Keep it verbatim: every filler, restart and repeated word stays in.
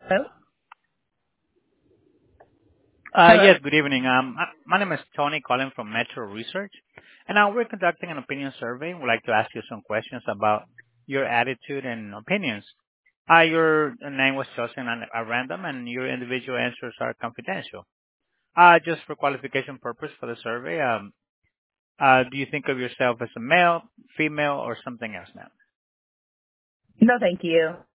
Hello? Uh Hello? Yes, good evening. Um, uh, My name is Tony calling from Metro Research, and uh, we're conducting an opinion survey. We'd like to ask you some questions about your attitude and opinions. Uh, Your name was chosen at at random, and your individual answers are confidential. Uh, Just for qualification purpose for the survey, um, uh, do you think of yourself as a male, female, or something else now? No, thank you.